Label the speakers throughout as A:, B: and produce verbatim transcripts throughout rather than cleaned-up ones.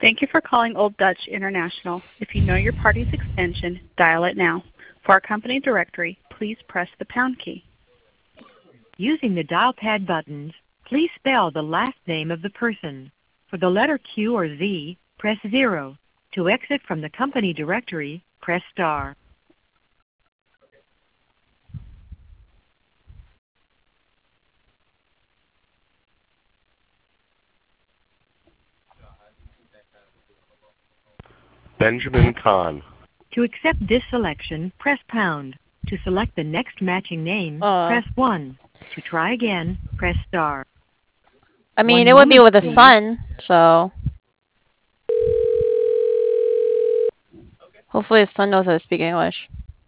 A: Thank you for calling Old Dutch International. If you know your party's extension, dial it now. For our company directory, please press the pound key.
B: Using the dial pad buttons, please spell the last name of the person. For the letter Q or Z, press zero. To exit from the company directory, press star.
C: Benjamin Kahn.
B: To accept this selection, press pound. To select the next matching name,
D: Uh.
B: press one. To try again, press star.
D: I mean,
B: One
D: it would be
B: moment,
D: with a
B: please.
D: son, so hopefully his son knows how to speak English.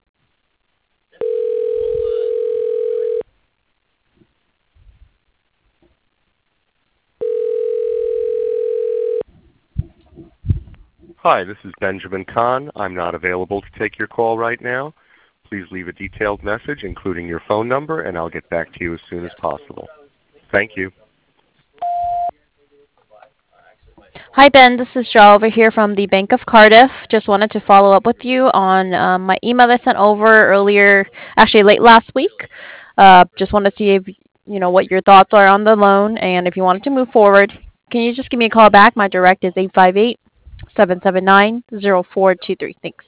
C: Hi, this is Benjamin Kahn. I'm not available to take your call right now. Please leave a detailed message, including your phone number, and I'll get back to you as soon as possible. Thank you.
D: Hi, Ben. This is Jo over here from the Bank of Cardiff. Just wanted to follow up with you on um, my email I sent over earlier, actually late last week. Uh, just want to see if you know what your thoughts are on the loan, and if you wanted to move forward, can you just give me a call back? My direct is eight five eight, seven seven nine, zero four two three. Thanks.